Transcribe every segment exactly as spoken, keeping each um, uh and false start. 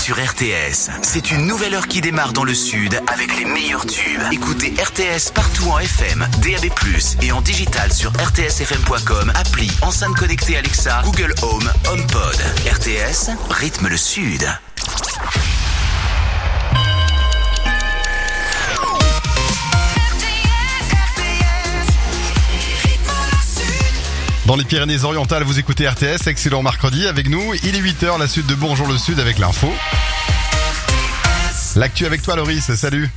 sur R T S. C'est une nouvelle heure qui démarre dans le sud avec les meilleurs tubes. Écoutez R T S partout en F M, D A B plus, et en digital sur r t s f m point com, appli, enceinte connectée Alexa, Google Home, HomePod. R T S, rythme le sud. Dans les Pyrénées-Orientales, vous écoutez R T S, excellent mercredi avec nous. Il est huit heures, la suite de Bonjour le Sud avec l'info. L'actu avec toi, Loris, salut.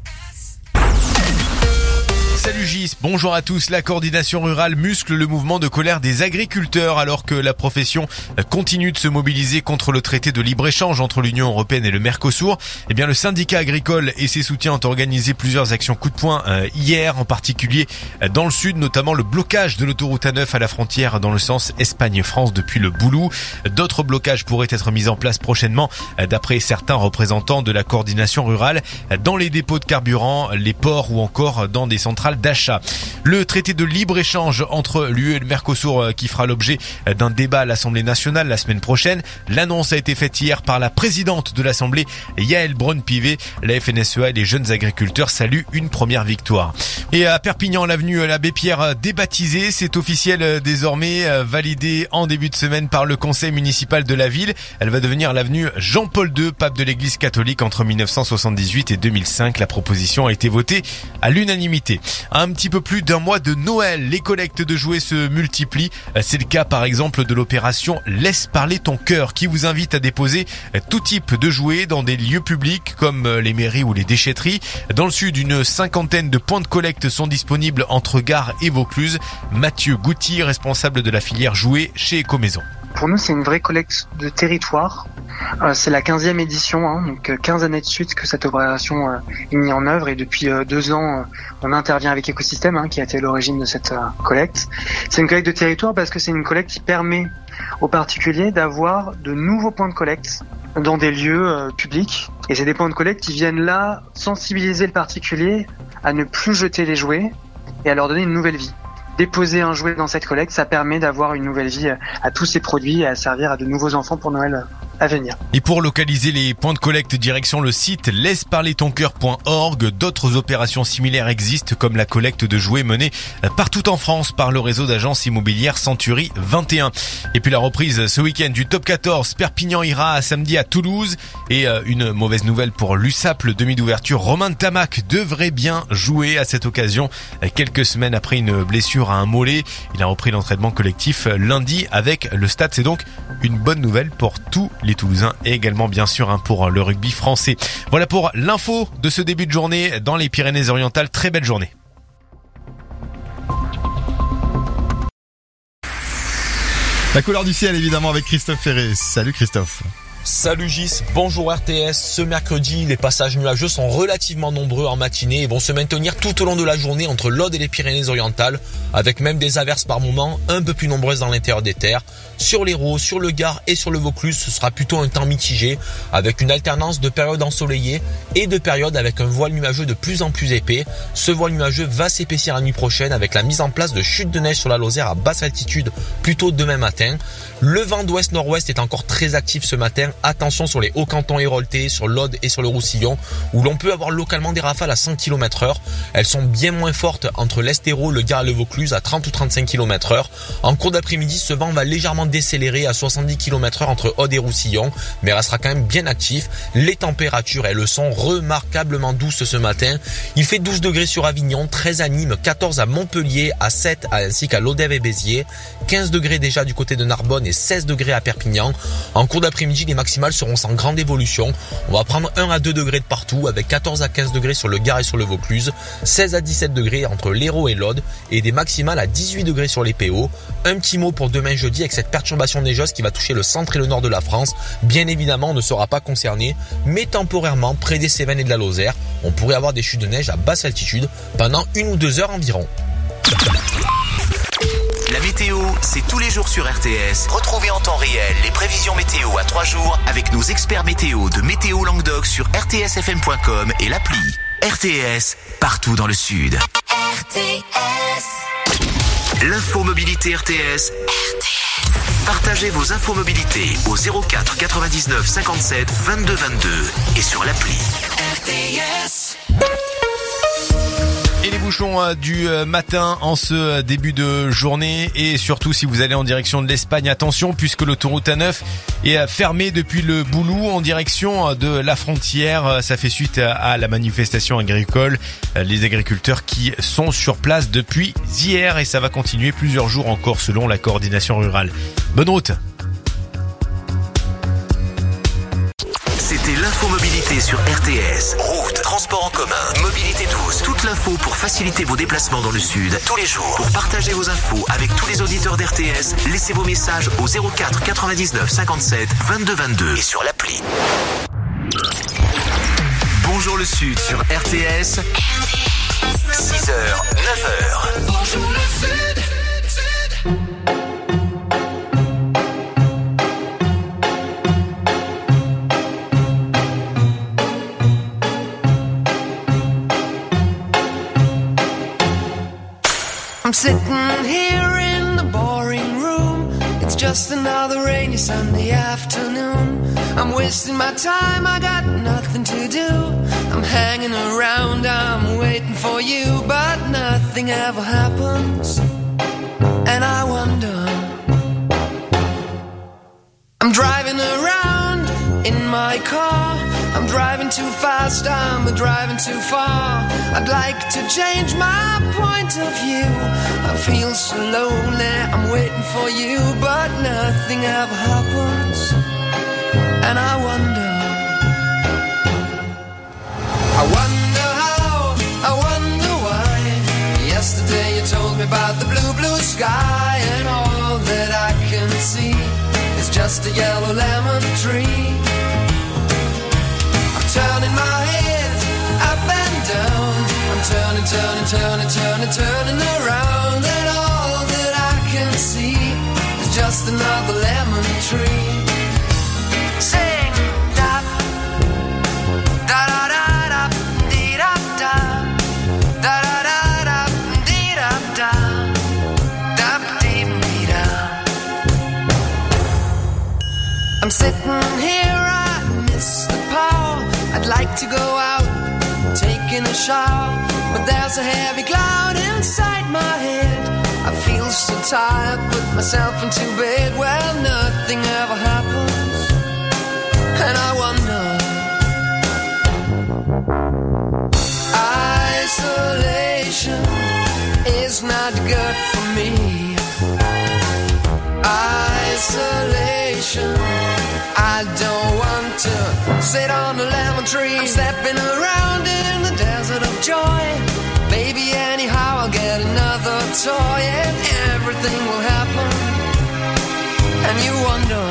Salut Gis, bonjour à tous. La coordination rurale muscle le mouvement de colère des agriculteurs alors que la profession continue de se mobiliser contre le traité de libre-échange entre l'Union européenne et le Mercosur. Eh bien, le syndicat agricole et ses soutiens ont organisé plusieurs actions coup de poing euh, hier, en particulier dans le sud, notamment le blocage de l'autoroute A neuf à la frontière dans le sens Espagne-France depuis le Boulou. D'autres blocages pourraient être mis en place prochainement d'après certains représentants de la coordination rurale dans les dépôts de carburant, les ports ou encore dans des centrales d'achat. Le traité de libre-échange entre l'U E et le Mercosur qui fera l'objet d'un débat à l'Assemblée nationale la semaine prochaine. L'annonce a été faite hier par la présidente de l'Assemblée, Yaël Braun-Pivet. La F N S E A et les jeunes agriculteurs saluent une première victoire. Et à Perpignan, l'avenue l'Abbé Pierre débaptisée, c'est officiel désormais, validé en début de semaine par le conseil municipal de la ville. Elle va devenir l'avenue Jean-Paul deux, pape de l'église catholique entre dix-neuf cent soixante-dix-huit et deux mille cinq. La proposition a été votée à l'unanimité. Un petit peu plus d'un mois de Noël, les collectes de jouets se multiplient. C'est le cas par exemple de l'opération Laisse parler ton cœur qui vous invite à déposer tout type de jouets dans des lieux publics comme les mairies ou les déchetteries. Dans le sud, une cinquantaine de points de collecte sont disponibles entre Gare et Vaucluse. Mathieu Gouty, responsable de la filière jouets chez Ecomaison. Pour nous, c'est une vraie collecte de territoire. Euh, c'est la quinzième édition, hein, donc quinze années de suite que cette opération euh, est mise en œuvre et depuis euh, deux ans, euh, on intervient avec Écosystème, hein, qui a été à l'origine de cette euh, collecte. C'est une collecte de territoire parce que c'est une collecte qui permet aux particuliers d'avoir de nouveaux points de collecte dans des lieux euh, publics. Et c'est des points de collecte qui viennent là sensibiliser le particulier à ne plus jeter les jouets et à leur donner une nouvelle vie. Déposer un jouet dans cette collecte, ça permet d'avoir une nouvelle vie à tous ces produits et à servir à de nouveaux enfants pour Noël à venir. Et pour localiser les points de collecte, direction le site laisse parler ton cœur point org. D'autres opérations similaires existent comme la collecte de jouets menée partout en France par le réseau d'agences immobilières Century vingt et un. Et puis la reprise ce week-end du top quatorze, Perpignan ira samedi à Toulouse. Et une mauvaise nouvelle pour l'U S A P, le demi d'ouverture Romain Tamac devrait bien jouer à cette occasion quelques semaines après une blessure à un mollet. Il a repris l'entraînement collectif lundi avec le Stade. C'est donc une bonne nouvelle pour tous les Toulousains et également bien sûr hein, pour le rugby français. Voilà pour l'info de ce début de journée dans les Pyrénées-Orientales. Très belle journée. La couleur du ciel évidemment avec Christophe Ferré. Salut Christophe. Salut Gis, bonjour R T S. Ce mercredi, les passages nuageux sont relativement nombreux en matinée et vont se maintenir tout au long de la journée entre l'Aude et les Pyrénées-Orientales, avec même des averses par moments un peu plus nombreuses dans l'intérieur des terres. Sur l'Hérault, sur le Gard et sur le Vaucluse, ce sera plutôt un temps mitigé, avec une alternance de périodes ensoleillées et de périodes avec un voile nuageux de plus en plus épais. Ce voile nuageux va s'épaissir la nuit prochaine avec la mise en place de chutes de neige sur la Lozère à basse altitude plutôt demain matin. Le vent d'ouest-nord-ouest est encore très actif ce matin. Attention sur les hauts cantons héroltais, sur l'Aude et sur le Roussillon, où l'on peut avoir localement des rafales à cent kilomètres heure. Elles sont bien moins fortes entre l'Est-Hérault, le Gard et le Vaucluse à trente ou trente-cinq kilomètres heure. En cours d'après-midi, ce vent va légèrement décélérer à soixante-dix kilomètres heure entre Aude et Roussillon, mais restera quand même bien actif. Les températures, elles sont remarquablement douces ce matin. Il fait douze degrés sur Avignon, treize à Nîmes, quatorze à Montpellier, à Sète ainsi qu'à Lodève et Béziers, quinze degrés déjà du côté de Narbonne et seize degrés à Perpignan. En cours d'après-midi, les maximales seront sans grande évolution. On va prendre un à deux degrés de partout avec quatorze à quinze degrés sur le Gard et sur le Vaucluse, seize à dix-sept degrés entre l'Hérault et l'Aude et des maximales à dix-huit degrés sur les P O. Un petit mot pour demain jeudi avec cette perturbation neigeuse qui va toucher le centre et le nord de la France. Bien évidemment, on ne sera pas concerné, mais temporairement près des Cévennes et de la Lozère, on pourrait avoir des chutes de neige à basse altitude pendant une ou deux heures environ. La météo, c'est tous les jours sur R T S. Retrouvez en temps réel les prévisions météo à trois jours avec nos experts météo de Météo Languedoc sur r t s f m point com et l'appli. R T S, partout dans le sud. R T S. L'info mobilité R T S. R T S. Partagez vos infos mobilité au zéro quatre quatre-vingt-dix-neuf cinquante-sept vingt-deux vingt-deux et sur l'appli. R T S. Et les bouchons du matin en ce début de journée, et surtout si vous allez en direction de l'Espagne, attention puisque l'autoroute A neuf est fermée depuis le Boulou en direction de la frontière. Ça fait suite à la manifestation agricole, les agriculteurs qui sont sur place depuis hier, et ça va continuer plusieurs jours encore selon la coordination rurale. Bonne route. C'était l'infomobilité sur R T S. Route, transport en commun, mobilité douce. Toute l'info pour faciliter vos déplacements dans le sud tous les jours. Pour partager vos infos avec tous les auditeurs d'R T S, laissez vos messages au zéro quatre quatre-vingt-dix-neuf cinquante-sept vingt-deux vingt-deux et sur l'appli. Bonjour le sud sur R T S. six heures, neuf heures. Bonjour le sud. I'm sitting here in the boring room. It's just another rainy Sunday afternoon. I'm wasting my time, I got nothing to do. I'm hanging around, I'm waiting for you, but nothing ever happens. And I wonder, I'm driving around in my car. I'm driving too fast, I'm driving too far. I'd like to change my point of view. I feel so lonely, I'm waiting for you, but nothing ever happens. And I wonder, I wonder how, I wonder why. Yesterday you told me about the blue, blue sky, and all that I can see is just a yellow lemon tree. Turning my head up and down, I'm turning, turning, turning, turning, turning around, and all that I can see is just another lemon tree. Sing da da da da da dee da da da da da da dee da da da dee dee da. I'm sitting here, I miss the power. I'd like to go out, taking a shower, but there's a heavy cloud inside my head. I feel so tired, put myself into bed, well, nothing ever happens. And I wonder, isolation is not good for me. Isolation, I don't want to sit on a lemon tree. I'm stepping around in the desert of joy. Maybe anyhow I'll get another toy and everything will happen. And you wonder,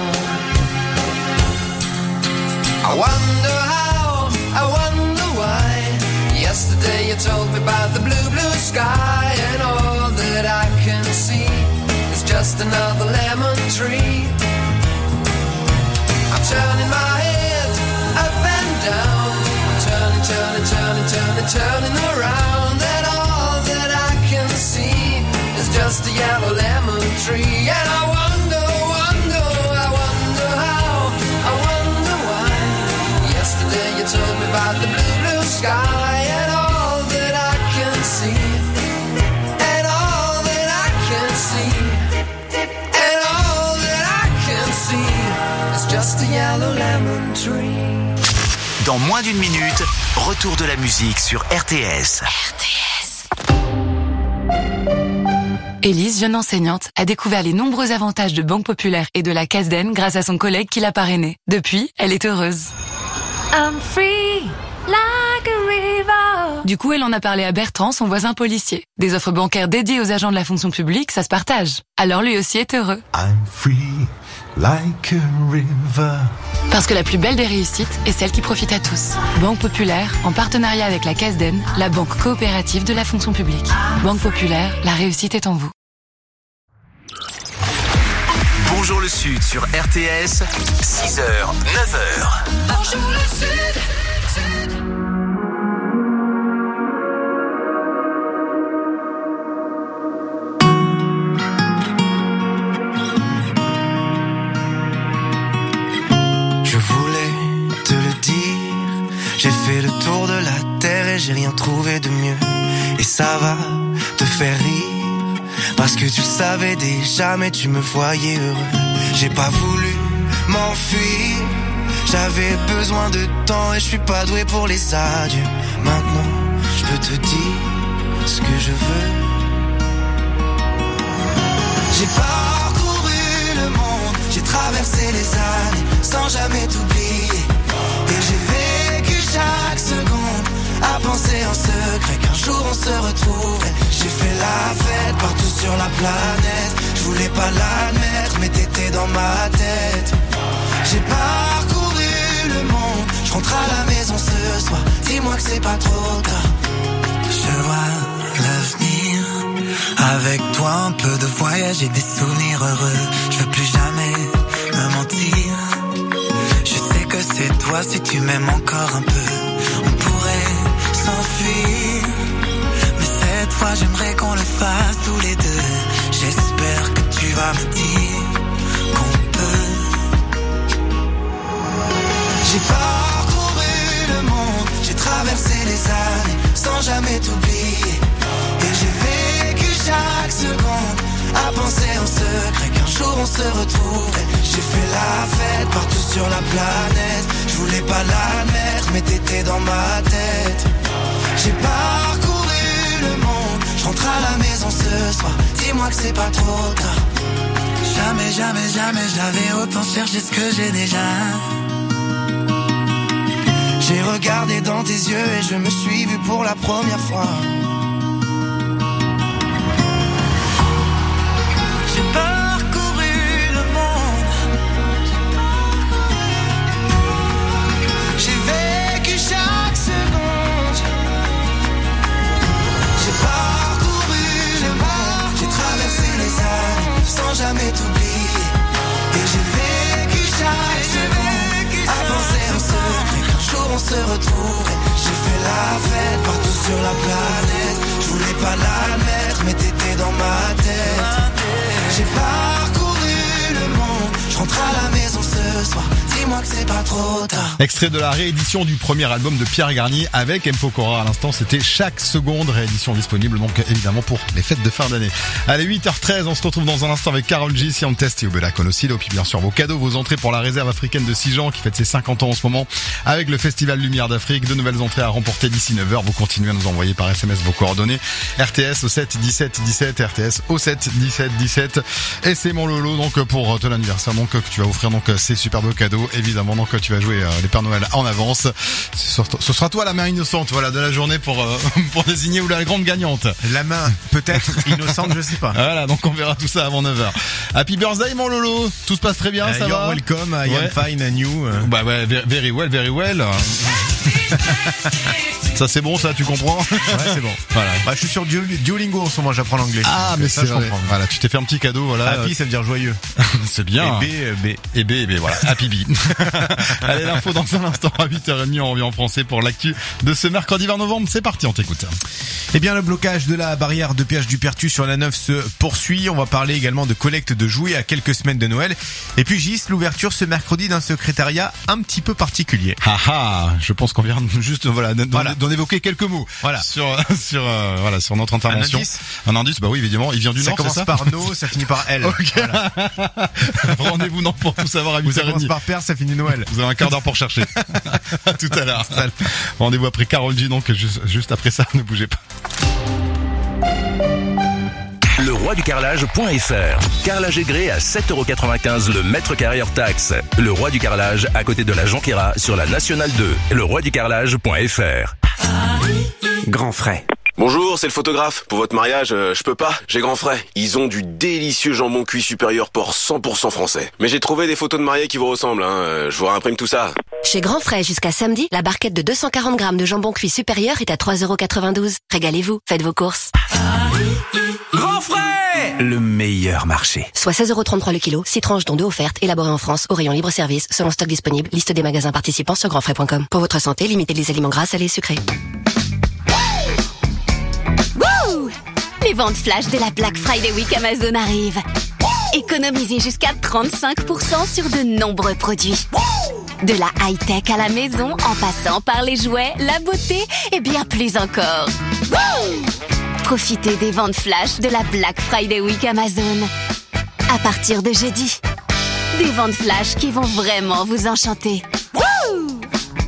I wonder how, I wonder why. Yesterday you told me about the blue, blue sky, and all that I can see is just another lemon tree. I'm turning my head up and down, I'm turning, turning, turning, turning, turning around, and all that I can see is just a yellow lemon tree. And I wonder, wonder, I wonder how, I wonder why. Yesterday you told me about the blue, blue sky, and all that I can see, and all that I can see, and all that I can see is just a yellow lemon tree. Dans moins d'une minute, retour de la musique sur R T S. R T S. Élise, jeune enseignante, a découvert les nombreux avantages de Banque Populaire et de la Casden grâce à son collègue qui l'a parrainée. Depuis, elle est heureuse. I'm free, like a river. Du coup, elle en a parlé à Bertrand, son voisin policier. Des offres bancaires dédiées aux agents de la fonction publique, ça se partage. Alors lui aussi est heureux. I'm free, like a river. Parce que la plus belle des réussites est celle qui profite à tous. Banque Populaire, en partenariat avec la Casden, la banque coopérative de la fonction publique. Banque Populaire, la réussite est en vous. Bonjour le Sud sur R T S, six heures, neuf heures. Bonjour le Sud. J'ai fait le tour de la terre et j'ai rien trouvé de mieux. Et ça va te faire rire, parce que tu le savais déjà mais tu me voyais heureux. J'ai pas voulu m'enfuir, j'avais besoin de temps et je suis pas doué pour les adieux. Maintenant je peux te dire ce que je veux. J'ai parcouru le monde, j'ai traversé les années sans jamais t'oublier. Et j'ai vécu chaque seconde à penser en secret qu'un jour on se retrouverait. J'ai fait la fête partout sur la planète, je voulais pas l'admettre mais t'étais dans ma tête. J'ai parcouru le monde, je rentre à la maison ce soir, dis-moi que c'est pas trop tard. Je vois l'avenir, avec toi un peu de voyage et des souvenirs heureux. Je veux plus jamais me mentir, je sais que c'est toi si tu m'aimes encore un peu. On pourrait s'enfuir, mais cette fois j'aimerais qu'on le fasse tous les deux. J'espère que tu vas me dire qu'on peut. J'ai parcouru le monde, j'ai traversé les années sans jamais t'oublier. Et j'ai vécu chaque seconde à penser en secret qu'un jour on se retrouverait. J'ai fait la fête partout sur la planète, je voulais pas l'admettre mais t'étais dans ma tête. J'ai parcouru le monde, je rentre à la maison ce soir, dis-moi que c'est pas trop tard. Jamais, jamais, jamais j'avais autant cherché ce que j'ai déjà. J'ai regardé dans tes yeux et je me suis vu pour la première fois. J'ai parcouru le monde, j'ai vécu chaque seconde. J'ai parcouru le monde, j'ai traversé les années sans jamais t'oublier. Et j'ai vécu chaque seconde à penser en secret qu'un jour on se retrouverait. J'ai fait la fête partout sur la planète, je voulais pas l'admettre mais t'étais dans ma tête. J'ai parcouru le monde, je rentre à la maison ce soir, dis-moi que c'est pas trop tard. Extrait de la réédition du premier album de Pierre Garnier avec M. Pokora. À l'instant, c'était Chaque Seconde, réédition disponible donc évidemment pour les fêtes de fin d'année. Allez, huit heures treize, on se retrouve dans un instant avec Karol G, Siam Test et Obela Konosilo. Puis bien sûr vos cadeaux, vos entrées pour la réserve africaine de Sijan qui fête ses cinquante ans en ce moment avec le Festival Lumière d'Afrique. De nouvelles entrées à remporter d'ici neuf heures. Vous continuez à nous envoyer par S M S vos coordonnées. R T S au sept dix-sept dix-sept, R T S au sept dix-sept dix-sept. Et c'est mon Lolo donc pour ton anniversaire donc que tu vas offrir donc ces superbes cadeaux évidemment. Donc tu vas jouer euh, les Pères Noël en avance. Ce, ce sera toi la main innocente voilà de la journée pour euh, pour désigner ou la grande gagnante. La main peut-être innocente, je sais pas. Voilà, donc on verra tout ça avant neuf heures. Happy birthday mon Lolo. Tout se passe très bien, uh, ça you're va. Welcome, I ouais. am fine and you. Bah ouais, very well, very well. Ça c'est bon, ça tu comprends. Ouais, c'est bon. Voilà. Bah, je suis sur Duolingo en ce moment, j'apprends l'anglais. Ah, mais ça, c'est je vrai. comprends. Voilà, tu t'es fait un petit cadeau, voilà. Happy, ça veut dire joyeux. C'est bien. Et B, B. Et B, et B, voilà. Happy B. Allez, l'info dans un instant à huit heures trente, on revient en français pour l'actu de ce mercredi vingt novembre. C'est parti, on t'écoute. Eh bien, le blocage de la barrière de péage du Pertus sur la neuf se poursuit. On va parler également de collecte de jouets à quelques semaines de Noël. Et puis, Gis, l'ouverture ce mercredi d'un secrétariat un petit peu particulier. Ah ah, je pense qu'on vient juste, voilà, d'en, voilà. d'en évoquer quelques mots. Voilà. Sur, sur, euh, voilà, sur notre intervention. Un indice? Un indice, bah oui, évidemment, il vient du ça Nord, commence c'est ça par No, ça finit par L. Ok. Voilà. Rendez-vous non pour tout savoir à huit heures trente. Ça commence par Père, ça finit Noël. Vous avez un quart d'heure pour chercher. À tout à l'heure. Rendez-vous après Karol G, donc juste, juste après ça, ne bougez pas. Le roi du carrelage point F R. Carrelage aigré à sept euros quatre-vingt-quinze le mètre carré hors taxe. Le roi du carrelage à côté de la Jonquera sur la Nationale deux. Le roi du carrelage point F R. Grand frais. Bonjour, c'est le photographe. Pour votre mariage, euh, je peux pas, j'ai grand frais. Ils ont du délicieux jambon cuit supérieur porc cent pour cent français. Mais j'ai trouvé des photos de mariés qui vous ressemblent, hein. Euh, je vous réimprime tout ça. Chez Grand Frais, jusqu'à samedi, la barquette de deux cent quarante grammes de jambon cuit supérieur est à trois euros quatre-vingt-douze. Régalez-vous, faites vos courses. Grand Frais, le meilleur marché. Soit seize euros trente-trois le kilo, six tranches dont deux offertes, élaborées en France, au rayon libre-service, selon stock disponible, liste des magasins participants sur grand frais point com. Pour votre santé, limitez les aliments gras, salés et sucrés. Wouh! Les ventes flash de la Black Friday Week Amazon arrivent. Économisez jusqu'à trente-cinq pour cent sur de nombreux produits. De la high-tech à la maison, en passant par les jouets, la beauté et bien plus encore. Wouh! Profitez des ventes flash de la Black Friday Week Amazon. À partir de jeudi. Des ventes flash qui vont vraiment vous enchanter. Wouh!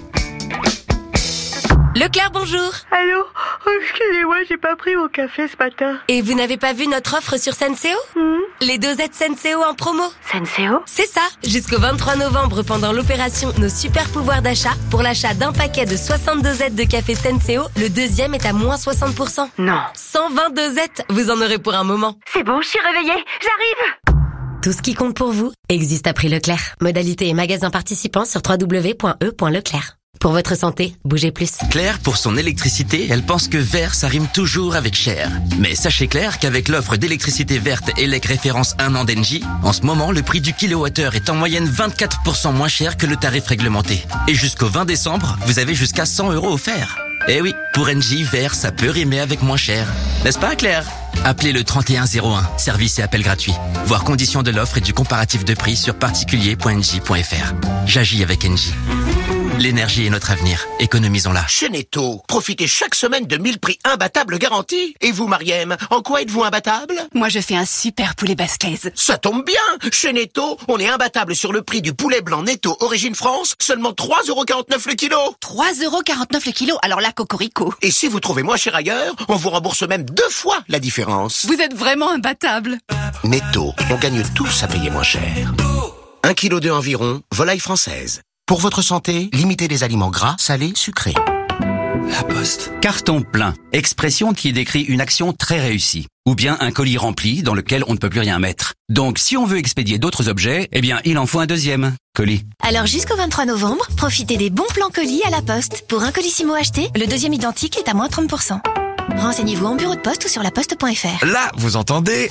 Leclerc, bonjour. Allô? Oh, excusez-moi, j'ai pas pris mon café ce matin. Et vous n'avez pas vu notre offre sur Senseo? mmh. Les dosettes Senseo en promo. Senseo? C'est ça. Jusqu'au vingt-trois novembre, pendant l'opération Nos super pouvoirs d'achat, pour l'achat d'un paquet de soixante dosettes de café Senseo, le deuxième est à moins soixante pour cent. Non. cent vingt dosettes, vous en aurez pour un moment. C'est bon, je suis réveillée. J'arrive. Tout ce qui compte pour vous existe à prix Leclerc. Modalité et magasin participants sur w w w point e point leclerc. Pour votre santé, bougez plus. Claire, pour son électricité, elle pense que vert, ça rime toujours avec cher. Mais sachez Claire qu'avec l'offre d'électricité verte E L E C référence un an d'Engie, en ce moment, le prix du kilowattheure est en moyenne vingt-quatre pour cent moins cher que le tarif réglementé. Et jusqu'au vingt décembre, vous avez jusqu'à cent euros offerts. Eh oui, pour Engie, vert, ça peut rimer avec moins cher. N'est-ce pas, Claire? Appelez le trente et un zéro un, service et appel gratuit. Voir conditions de l'offre et du comparatif de prix sur particulier point engie point f r. J'agis avec Engie. L'énergie est notre avenir. Économisons-la. Chez Netto, profitez chaque semaine de mille prix imbattables garantis. Et vous, Mariem, en quoi êtes-vous imbattable? Moi, je fais un super poulet basquez. Ça tombe bien. Chez Netto, on est imbattable sur le prix du poulet blanc Netto Origine France, seulement trois euros quarante-neuf le kilo. trois euros quarante-neuf le kilo, alors là, cocorico. Et si vous trouvez moins cher ailleurs, on vous rembourse même deux fois la différence. Vous êtes vraiment imbattable. Netto, on gagne tous à payer moins cher. Un kilo de environ, volaille française. Pour votre santé, limitez les aliments gras, salés, sucrés. La Poste. Carton plein. Expression qui décrit une action très réussie. Ou bien un colis rempli dans lequel on ne peut plus rien mettre. Donc si on veut expédier d'autres objets, eh bien il en faut un deuxième colis. Alors jusqu'au vingt-trois novembre, profitez des bons plans colis à la Poste. Pour un colissimo acheté, le deuxième identique est à moins trente pour cent. Renseignez-vous en bureau de poste ou sur laposte point f r. Là, vous entendez?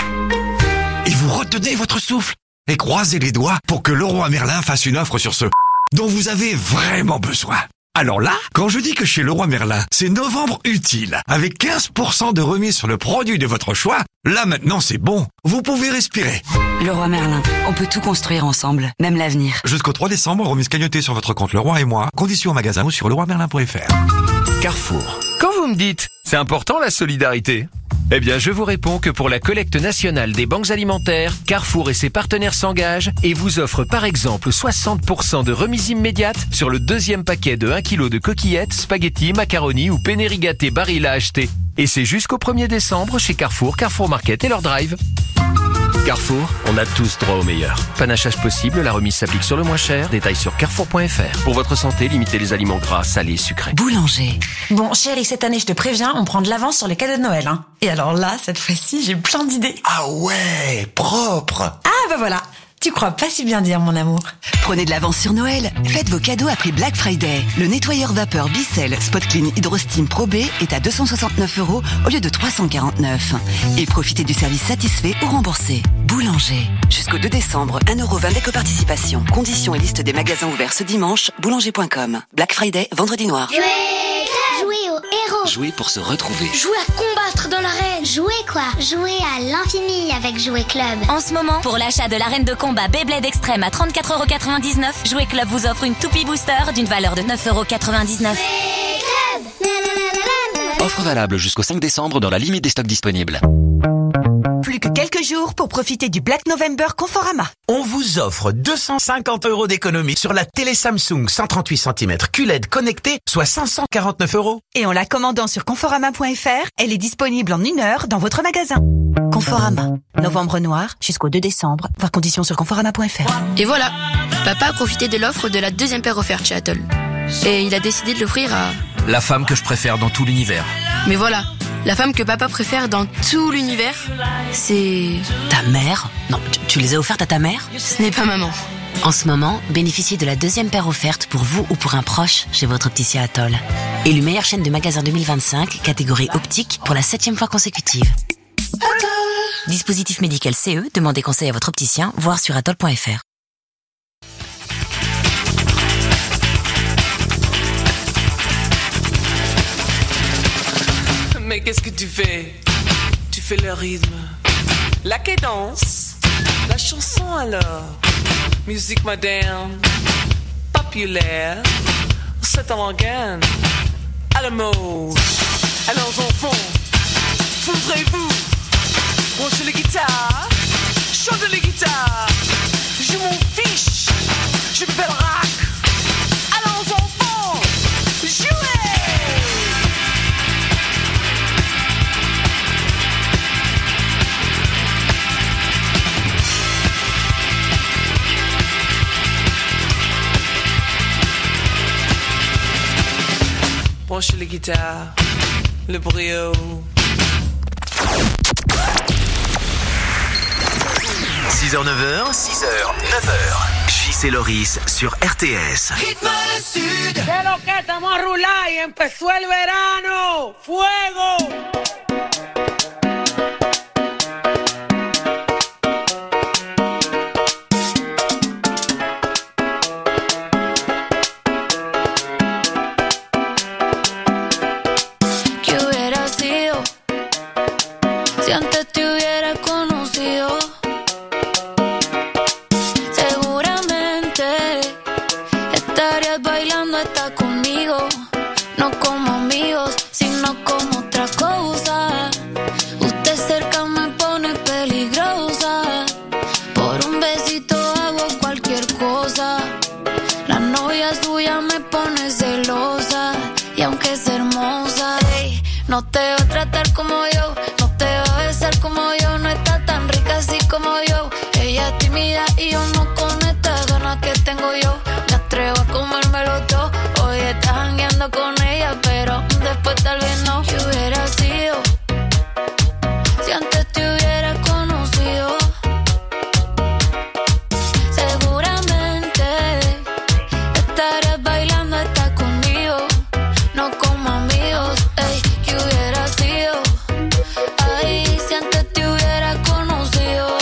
Et vous retenez votre souffle. Et croisez les doigts pour que Leroy Merlin fasse une offre sur ce dont vous avez vraiment besoin. Alors là, quand je dis que chez Leroy Merlin, c'est novembre utile, avec quinze pour cent de remise sur le produit de votre choix, là maintenant c'est bon, vous pouvez respirer. Leroy Merlin, on peut tout construire ensemble, même l'avenir. Jusqu'au trois décembre, remise cagnotée sur votre compte Leroy et moi, conditions au magasin ou sur leroy merlin point f r. Carrefour. Quand vous me dites, c'est important la solidarité? Eh bien, je vous réponds que pour la collecte nationale des banques alimentaires, Carrefour et ses partenaires s'engagent et vous offrent par exemple soixante pour cent de remise immédiate sur le deuxième paquet de un kilo de coquillettes, spaghettis, macaronis ou penne rigate Barilla à acheter. Et c'est jusqu'au premier décembre chez Carrefour, Carrefour Market et leur drive. Carrefour, on a tous droit au meilleur. Panachage possible, la remise s'applique sur le moins cher. Détails sur carrefour point f r. Pour votre santé, limitez les aliments gras, salés, sucrés. Boulanger. Bon, chérie, cette année, je te préviens, on prend de l'avance sur les cadeaux de Noël, hein. Et alors là, cette fois-ci, j'ai plein d'idées. Ah ouais, propre. Ah bah voilà. Tu crois pas si bien dire, mon amour. Prenez de l'avance sur Noël. Faites vos cadeaux à prix Black Friday. Le nettoyeur vapeur Bicel Spot Clean Hydro Steam Pro B est à deux cent soixante-neuf euros au lieu de trois cent quarante-neuf. Et profitez du service satisfait ou remboursé. Boulanger. Jusqu'au deux décembre, un euro vingt d'éco-participation. Conditions et liste des magasins ouverts ce dimanche, boulanger point com. Black Friday, vendredi noir. Jouer, jouer au héros. Jouer pour se retrouver. Jouer à combattre dans l'arène. Jouer quoi? Jouer à l'infini avec Jouer Club. En ce moment, pour l'achat de l'arène de combat Beyblade Extrême à trente-quatre euros quatre-vingt-dix-neuf, Jouer Club vous offre une toupie booster d'une valeur de neuf euros quatre-vingt-dix-neuf. Offre valable jusqu'au cinq décembre dans la limite des stocks disponibles. Plus que quelques jours pour profiter du Black November Conforama. On vous offre deux cent cinquante euros d'économie sur la télé Samsung cent trente-huit centimètres Q L E D connectée, soit cinq cent quarante-neuf euros. Et en la commandant sur conforama point f r, elle est disponible en une heure dans votre magasin. Conforama. Novembre noir jusqu'au deux décembre. Voir conditions sur conforama point f r. Et voilà, papa a profité de l'offre de la deuxième paire offerte chez Atoll. Et il a décidé de l'offrir à... La femme que je préfère dans tout l'univers. Mais voilà, la femme que papa préfère dans tout l'univers, c'est... Ta mère? Non, tu, tu les as offertes à ta mère? Ce n'est pas maman. En ce moment, bénéficiez de la deuxième paire offerte pour vous ou pour un proche chez votre opticien Atoll. Élu meilleure chaîne de magasins deux mille vingt-cinq, catégorie optique, pour la septième fois consécutive. Atoll. Dispositif médical C E, demandez conseil à votre opticien, voir sur atoll point f r. Mais qu'est-ce que tu fais? Tu fais le rythme, la cadence, la chanson alors. Musique moderne, pas populaire, c'est un organe à la mode. Alors enfants, voudrez-vous brancher les guitares, chanter les guitares? Je m'en fiche, je fais le rock. Alors enfants, jouez! Branchez les guitares, le brio. six heures neuf heures, six heures neuf heures. J C Loris sur R T S. Ritmo del Sud. Que lo que estamos a rular y empezó el verano. Fuego. No te va a tratar como yo, no te va a besar como yo, no está tan rica así como yo. Ella es tímida y yo no con estas ganas que tengo yo. Me atrevo a comérmelo todo, hoy estás jangueando con ella, pero después tal vez no. ¿Qué hubiera sido si antes te hubiera conocido? Seguramente estarías bailando, estás conmigo, no como amigos. Ey, ¿qué hubiera sido? Ay, si antes te hubiera conocido.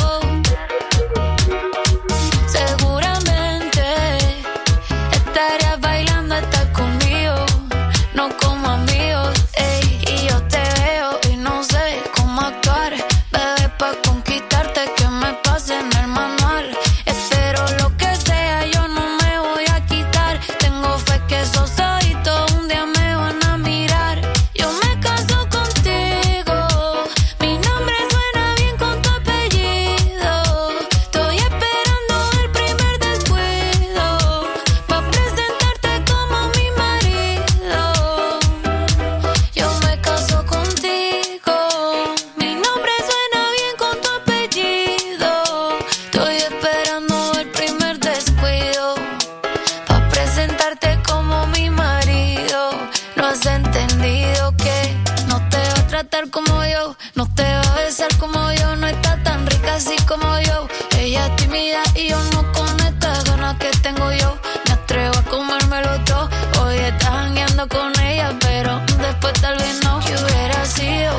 Seguramente estarías bailando, estás conmigo, no como amigos. Ey, y yo te veo y no sé cómo actuar, bebé, pa' conquistarte que me pase en el manual. Espero lo que sea, yo no me voy a quitar. Tengo fe que esos ojitos un día me van a mirar. Yo me caso contigo, mi nombre suena bien con tu apellido. Estoy esperando el primer descuido pa' presentarte como mi marido. Yo me caso contigo, mi nombre suena bien con tu apellido. Estoy esperando el primer descuido pa' presentarte como mi marido. No has entendido que no te va a tratar como yo, no te va a besar como yo, no está tan rica así como yo. Ella es tímida y yo no con estas ganas que tengo yo. Me atrevo a comérmelo todo, hoy estás jangueando con ella, pero después tal vez no. ¿Qué hubiera sido?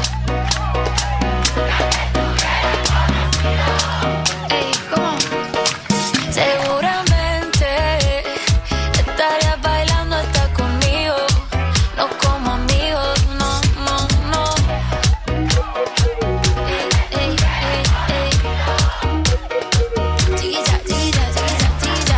Ey, ¿cómo? Seguramente estarías bailando, estás conmigo, no como amigos, no, no, no. Ey, ey, ey, ey. Chiquilla, chiquilla, chiquilla, chiquilla.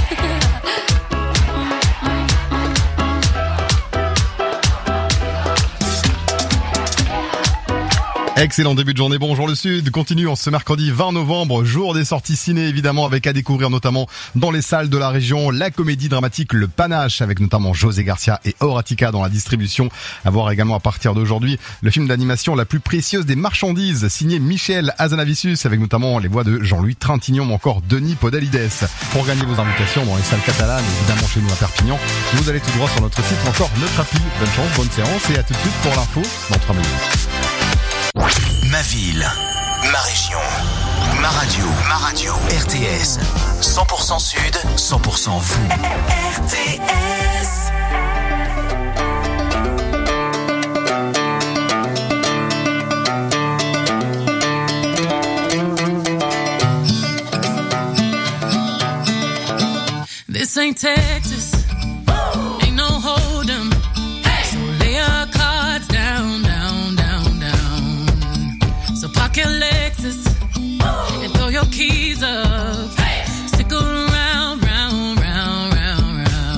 Excellent début de journée, bonjour le Sud, continue en ce mercredi vingt novembre, jour des sorties ciné évidemment, avec à découvrir notamment dans les salles de la région la comédie dramatique Le Panache, avec notamment José Garcia et Horatica dans la distribution. À voir également à partir d'aujourd'hui le film d'animation La plus précieuse des marchandises, signé Michel Hazanavicius, avec notamment les voix de Jean-Louis Trintignant ou encore Denis Podalides. Pour gagner vos invitations dans les salles catalanes, évidemment chez nous à Perpignan, vous allez tout droit sur notre site ou encore notre appli. Bonne chance, bonne séance et à tout de suite pour l'info dans trois minutes. Ma ville, ma région, ma radio, ma radio. R T S, cent pour cent Sud, cent pour cent vous. R T S. This ain't Texas, ain't no hold'em. So lay your cards down, down, down, down. So park your Lexus and throw your keys up. Stick around, round, round, round, round.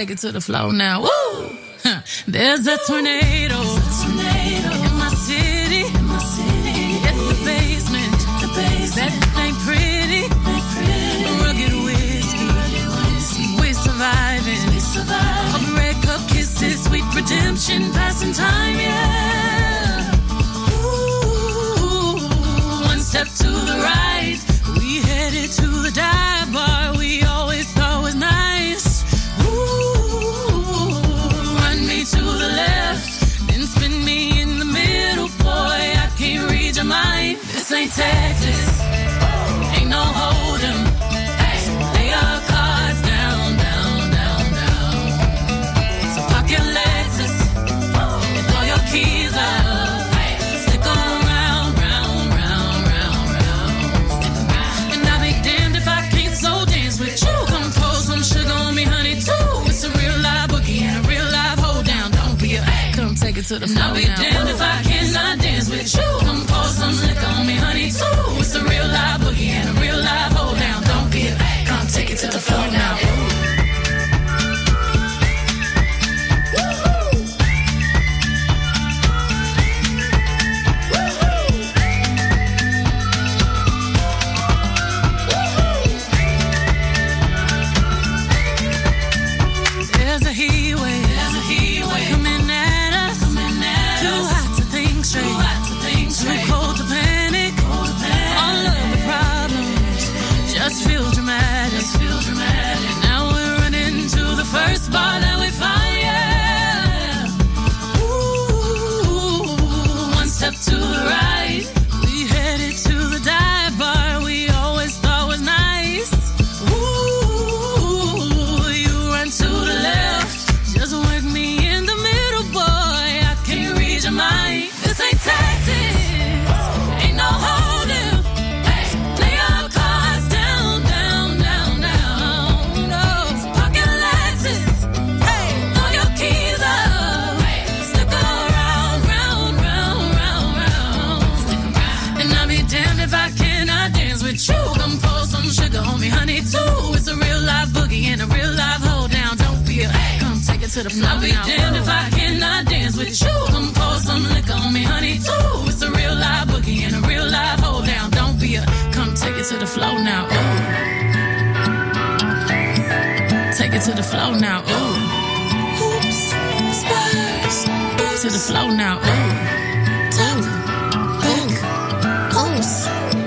take it to the floor now. Woo! There's a tornado in my city. It's the basement. That ain't pretty. Rugged whiskey. We're surviving. A breakup kisses, sweet redemption, passing time, yeah. Ooh, one step to the right. We headed to the dive bar we always thought was nice. Ooh, run me to the left, then spin me in the middle. Boy, I can't read your mind. This ain't Texas, ain't no hold'em. Lay our cards down, down, down, down. So park your Lexus and throw your keys up. Stick 'em round, round, round, round, round. And I'll be damned if I can't slow dance with you. Come pour some sugar on me, honey, too. It's a real live boogie and a real live hold down. Don't be a come take it to the floor. I'll be damned if I cannot dance with you. Come pour some liquor on me, honey, too. It's a real live boogie and a real live hold down. Don't be a come take it to the floor now. There's a heat wave, there's a heat wave coming at us, coming at too us. Hot to think straight, too hot to think straight, too cold to panic, cold to panic. All of the problems just feel dramatic, just feel dramatic. Now we're running to the first bar that we find, yeah. Ooh, one step to the right, we headed to the dive bar we always thought was nice. Ooh, you run to the left, just work me in the middle, boy. I can't read your mind. This ain't Texas, ain't no hold'em. Lay our cards down, down, down, down. No, so park your Lexus, hey, throw your keys up. Stick around, round, round, round, round. And I'll be damned if I cannot dance with you. Come pour some sugar on me, honey, too. It's a real live boogie and a real live hold down. Don't be a come take it to the floor. I'll be damned if I cannot dance with you. Come pour some liquor on me, honey, too. It's a real live boogie and a real live hold down. Don't be a come take it to the floor now. Ooh. Take it to the floor now. Ooh. Hoops, spurs, to the floor now. Ooh. Top, back, close.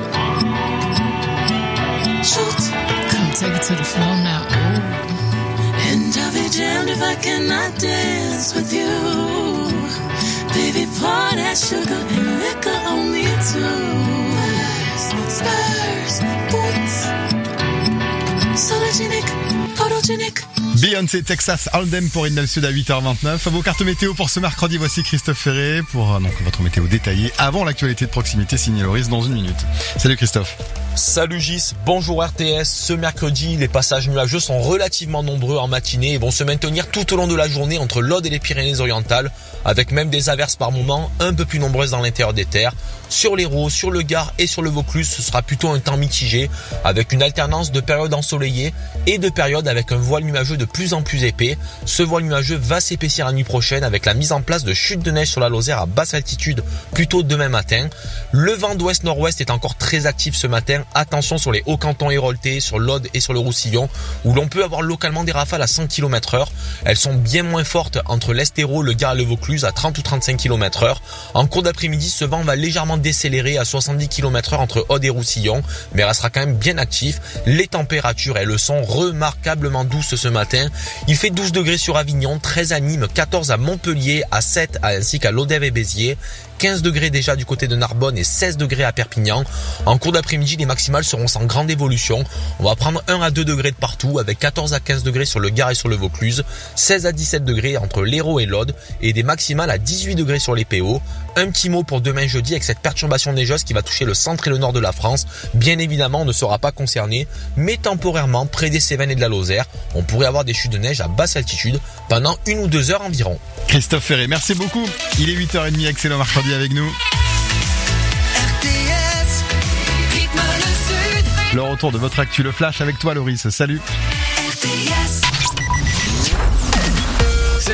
Shoot, come take it to the floor now. Ooh. And I'll be damned if I cannot dance with you. Baby, pour that sugar and liquor on me too. Spurs, boots, sologenic, photogenic. Beyoncé, Texas Hold'em pour Indal Sud à huit heures vingt-neuf. Vos cartes météo pour ce mercredi, voici Christophe Ferré pour donc votre météo détaillée avant l'actualité de proximité signée Loris dans une minute. Salut Christophe. Salut Gis, bonjour R T S. Ce mercredi, les passages nuageux sont relativement nombreux en matinée et vont se maintenir tout au long de la journée entre l'Aude et les Pyrénées-Orientales, avec même des averses par moments un peu plus nombreuses dans l'intérieur des terres. Sur l'Hérault, sur le Gard et sur le Vaucluse, ce sera plutôt un temps mitigé, avec une alternance de périodes ensoleillées et de périodes avec un voile nuageux de plus en plus épais. Ce voile nuageux va s'épaissir la nuit prochaine avec la mise en place de chutes de neige sur la Lozère à basse altitude plutôt demain matin. Le vent d'ouest-nord-ouest est encore très actif ce matin. Attention sur les hauts cantons héroltais, sur l'Aude et sur le Roussillon, où l'on peut avoir localement des rafales à cent kilomètres heure. Elles sont bien moins fortes entre l'Est-Hérault, le Gard et le Vaucluse à trente ou trente-cinq kilomètres heure. En cours d'après-midi, ce vent va légèrement décélérer à soixante-dix kilomètres heure entre Aude et Roussillon, mais restera quand même bien actif. Les températures, elles sont remarquablement douces ce matin. Il fait douze degrés sur Avignon, treize à Nîmes, quatorze à Montpellier, à Sète ainsi qu'à Lodève et Béziers. quinze degrés déjà du côté de Narbonne et seize degrés à Perpignan. En cours d'après-midi, les maximales seront sans grande évolution. On va prendre un à deux degrés de partout avec quatorze à quinze degrés sur le Gard et sur le Vaucluse, seize à dix-sept degrés entre l'Hérault et l'Aude et des maximales à dix-huit degrés sur les P O. Un petit mot pour demain jeudi avec cette perturbation neigeuse qui va toucher le centre et le nord de la France. Bien évidemment, on ne sera pas concerné, mais temporairement, près des Cévennes et de la Lozère, on pourrait avoir des chutes de neige à basse altitude pendant une ou deux heures environ. Christophe Ferré, merci beaucoup. Il est huit heures trente, excellent mercredi avec nous. Le retour de votre actu, le flash avec toi Loris, salut.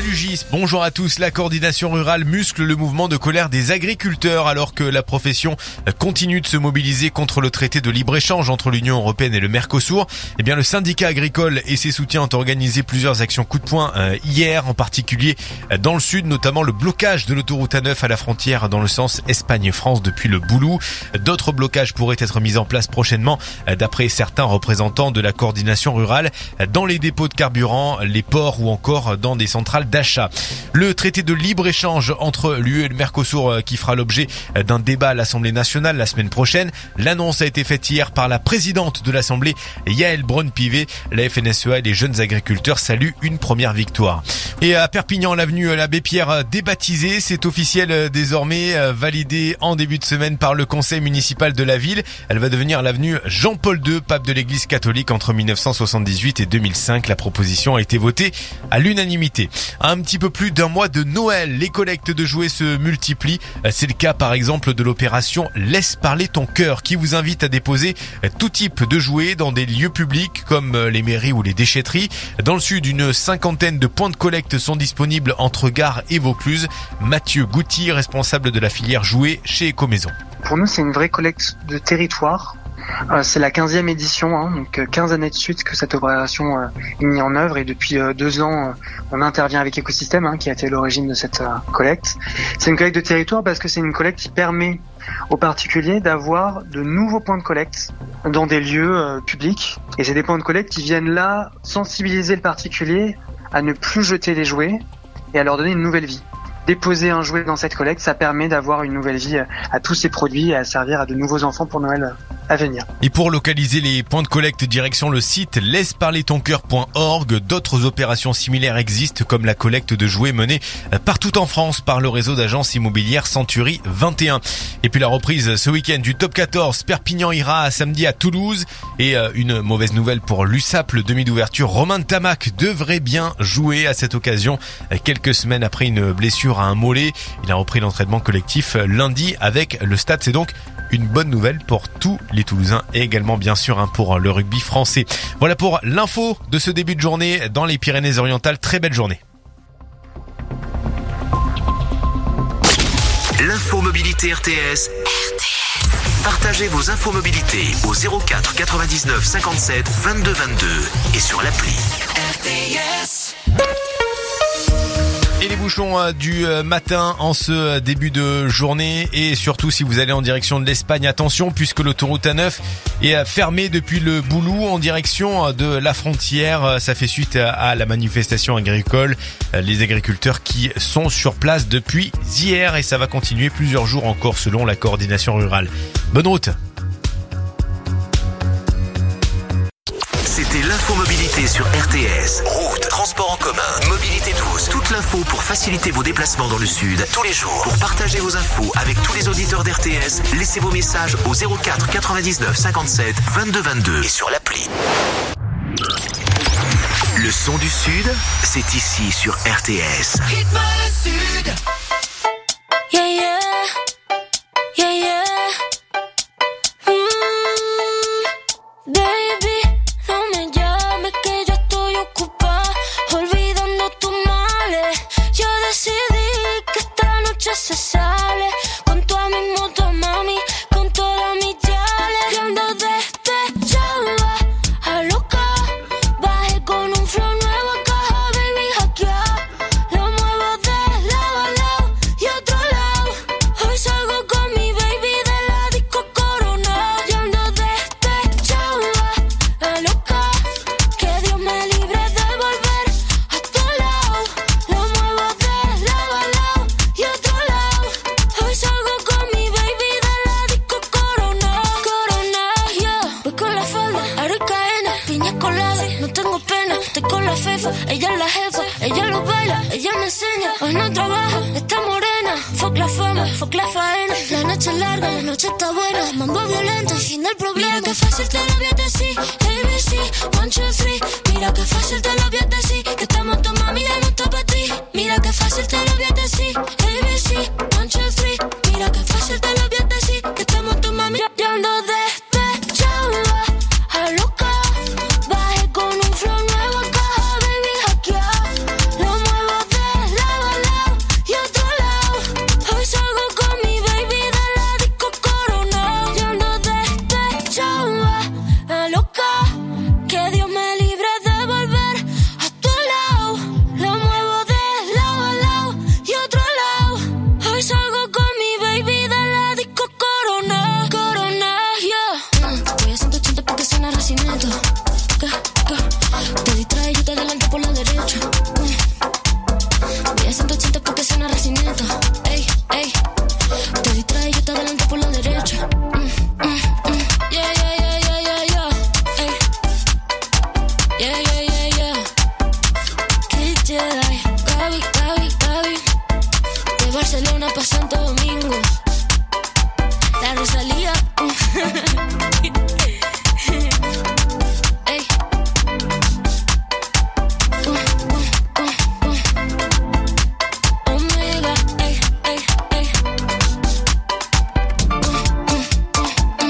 du G I S, bonjour à tous. La coordination rurale muscle le mouvement de colère des agriculteurs alors que la profession continue de se mobiliser contre le traité de libre-échange entre l'Union européenne et le Mercosur. Eh bien, le syndicat agricole et ses soutiens ont organisé plusieurs actions coup de poing euh, hier, en particulier dans le sud, notamment le blocage de l'autoroute A neuf à la frontière dans le sens Espagne-France depuis le Boulou. D'autres blocages pourraient être mis en place prochainement d'après certains représentants de la coordination rurale dans les dépôts de carburant, les ports ou encore dans des centrales d'achat. Le traité de libre-échange entre l'U E et le Mercosur qui fera l'objet d'un débat à l'Assemblée nationale la semaine prochaine. L'annonce a été faite hier par la présidente de l'Assemblée, Yaël Braun-Pivet. La F N S E A et les jeunes agriculteurs saluent une première victoire. Et à Perpignan, l'avenue l'Abbé Pierre débaptisée, c'est officiel désormais, validé en début de semaine par le conseil municipal de la ville. Elle va devenir l'avenue Jean-Paul deux, pape de l'église catholique entre mille neuf cent soixante-dix-huit et deux mille cinq. La proposition a été votée à l'unanimité. À un petit peu plus d'un mois de Noël, les collectes de jouets se multiplient. C'est le cas par exemple de l'opération Laisse parler ton cœur qui vous invite à déposer tout type de jouets dans des lieux publics comme les mairies ou les déchetteries. Dans le sud, une cinquantaine de points de collecte sont disponibles entre Gare et Vaucluse. Mathieu Gouty, responsable de la filière jouets chez Ecomaison. Pour nous, c'est une vraie collecte de territoire. Euh, c'est la quinzième édition, hein, donc quinze années de suite que cette opération euh, est mise en œuvre et depuis euh, deux ans, euh, on intervient avec Écosystème, hein, qui a été l'origine de cette euh, collecte. C'est une collecte de territoire parce que c'est une collecte qui permet aux particuliers d'avoir de nouveaux points de collecte dans des lieux euh, publics. Et c'est des points de collecte qui viennent là sensibiliser le particulier à ne plus jeter les jouets et à leur donner une nouvelle vie. Déposer un jouet dans cette collecte, ça permet d'avoir une nouvelle vie à tous ces produits et à servir à de nouveaux enfants pour Noël à venir. Et pour localiser les points de collecte, direction le site laisse parler ton cœur point org. D'autres opérations similaires existent comme la collecte de jouets menée partout en France par le réseau d'agences immobilières Century vingt et un. Et puis la reprise ce week-end du top quatorze, Perpignan ira samedi à Toulouse. Et une mauvaise nouvelle pour l'U S A P, le demi d'ouverture Romain Tamac devrait bien jouer à cette occasion quelques semaines après une blessure à un mollet. Il a repris l'entraînement collectif lundi avec le Stade. C'est donc une bonne nouvelle pour tous les Toulousains et également bien sûr hein, pour le rugby français. Voilà pour l'info de ce début de journée dans les Pyrénées-Orientales. Très belle journée. L'info mobilité R T S. R T S. Partagez vos infos mobilité au zéro quatre quatre-vingt-dix-neuf cinquante-sept vingt-deux vingt-deux et sur l'appli. R T S. Et les bouchons du matin en ce début de journée et surtout si vous allez en direction de l'Espagne, attention puisque l'autoroute A neuf est fermée depuis le Boulou en direction de la frontière. Ça fait suite à la manifestation agricole. Les agriculteurs qui sont sur place depuis hier et ça va continuer plusieurs jours encore selon la coordination rurale. Bonne route. C'était l'infomobilité sur R T S. Route, transport en commun, mobilité douce. Toute l'info pour faciliter vos déplacements dans le sud tous les jours. Pour partager vos infos avec tous les auditeurs d'R T S, laissez vos messages au zéro quatre quatre-vingt-dix-neuf cinquante-sept vingt-deux vingt-deux et sur l'appli. Le son du sud, c'est ici sur R T S. Rythme le sud. Yeah, yeah. Yeah, yeah. Mm, baby, no me llames que yo estoy ocupada, olvidando tus males. Yo decidí que esta noche se sale con toda mi moto, mami, con todas mis yales. Yo ando despechada, a loca, bajé con un flow nuevo a caja, baby, hackear. Lo muevo de lado a lado y otro lado. Hoy salgo con mi baby de la disco Corona. Yo ando despechada, a loca, que Dios me libre de volver a tu lado. Lo muevo de lado a lado y otro lado. Hoy salgo con mi baby de la disco Corona. Corona, yeah. Voy con la falda, aro y cadena, piña colada, no tengo pena. Estoy con la fefa, ella es la jefa, ella lo baila, ella me enseña. Hoy no trabaja, está morena. Fuck la fama, fuck la faena. La noche es larga, la noche está buena. Mambo violento, el fin del problema. Mira que fácil te lo voy a decir, A B C, one, two, three. Mira que fácil te lo voy a decir, que estamos tu mami, ya no está pa' ti. Mira que fácil te lo voy a decir, A B C, one, two, three. Mira que fácil te lo voy a decir, que estamos tu mami, ya ando despechada, a loca, bajé con un flow nuevo a caja, baby, hackear. Lo muevo de Racineto. ¿Qué? ¿Qué? Te distraes, yo te adelanto por la derecha. Voy a ciento ochenta porque suena Racineto. Ey, ey. Te distraes, yo te adelanto por la derecha. Mm, mm, mm. Yeah, yeah, yeah, yeah, yeah, yeah. Ey. Yeah, yeah, yeah, yeah. Kid Jedi. Gaby, Gaby, Gaby. De Barcelona pa' Santo Domingo. La Rosalía. Ey. Uh, uh, uh, uh. Omega, ey, ey, ey. Uh, uh, uh,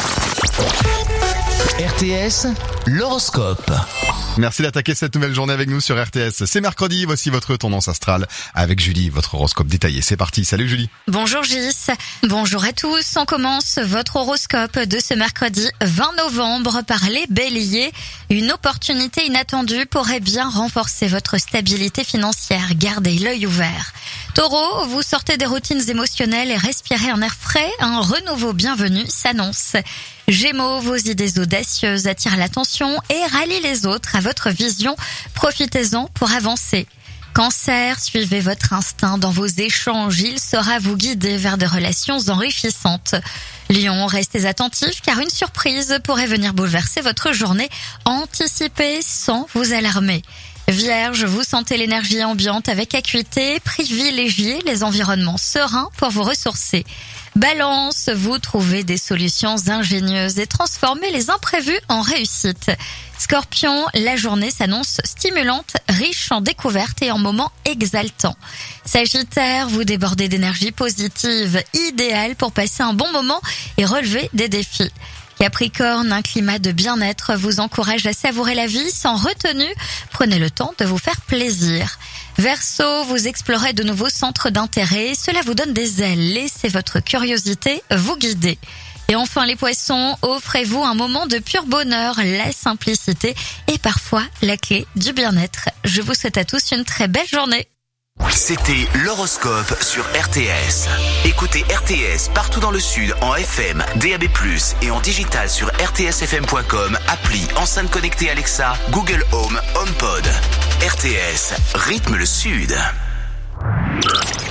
uh. R T S, l'horoscope. Merci d'attaquer cette nouvelle journée avec nous sur R T S. C'est mercredi, voici votre tendance astrale avec Julie, votre horoscope détaillé. C'est parti, salut Julie. Bonjour Gis, bonjour à tous. On commence votre horoscope de ce mercredi vingt novembre par les béliers. Une opportunité inattendue pourrait bien renforcer votre stabilité financière. Gardez l'œil ouvert. Taureau, vous sortez des routines émotionnelles et respirez un air frais. Un renouveau bienvenu s'annonce. Gémeaux, vos idées audacieuses attirent l'attention et rallient les autres à votre vision. Profitez-en pour avancer. Cancer, suivez votre instinct dans vos échanges. Il saura vous guider vers des relations enrichissantes. Lion, restez attentif car une surprise pourrait venir bouleverser votre journée. Anticipez sans vous alarmer. Vierge, vous sentez l'énergie ambiante avec acuité. Privilégiez les environnements sereins pour vous ressourcer. Balance, vous trouvez des solutions ingénieuses et transformez les imprévus en réussite. Scorpion, la journée s'annonce stimulante, riche en découvertes et en moments exaltants. Sagittaire, vous débordez d'énergie positive, idéale pour passer un bon moment et relever des défis. Capricorne, un climat de bien-être vous encourage à savourer la vie sans retenue. Prenez le temps de vous faire plaisir. Verseau, vous explorez de nouveaux centres d'intérêt. Cela vous donne des ailes. Laissez votre curiosité vous guider. Et enfin les poissons, offrez-vous un moment de pur bonheur. La simplicité est parfois la clé du bien-être. Je vous souhaite à tous une très belle journée. C'était l'horoscope sur R T S. Écoutez R T S partout dans le sud en F M, D A B plus, et en digital sur r t s f m point com, appli, enceinte connectée Alexa, Google Home, HomePod. R T S, rythme le sud. Montez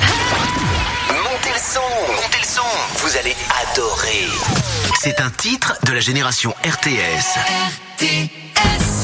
le son, montez le son, vous allez adorer. C'est un titre de la génération R T S. R T S.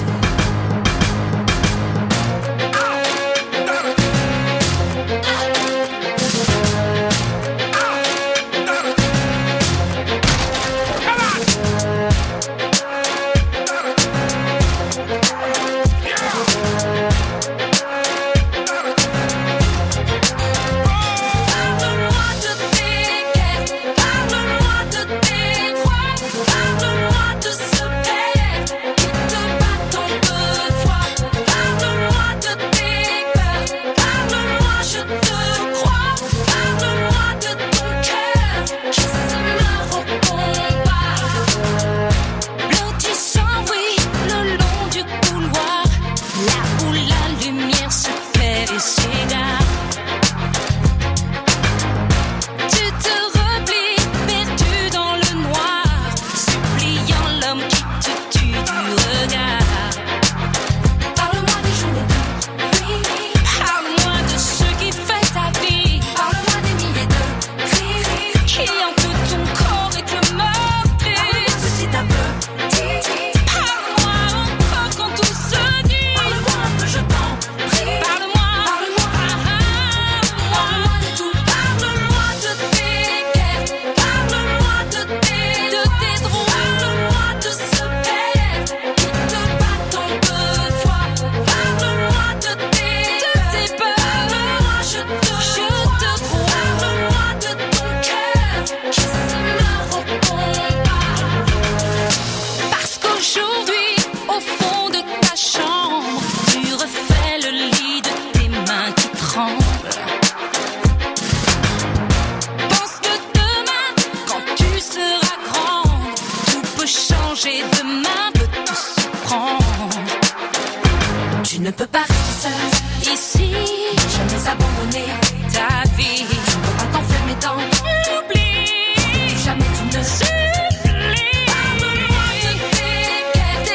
ne peux pas rester seul ici, jamais abandonner ta vie. Tu ne peux pas t'enfermer dans l'oubli, jamais tu ne s'oublies. Parle-moi de tes quêtes,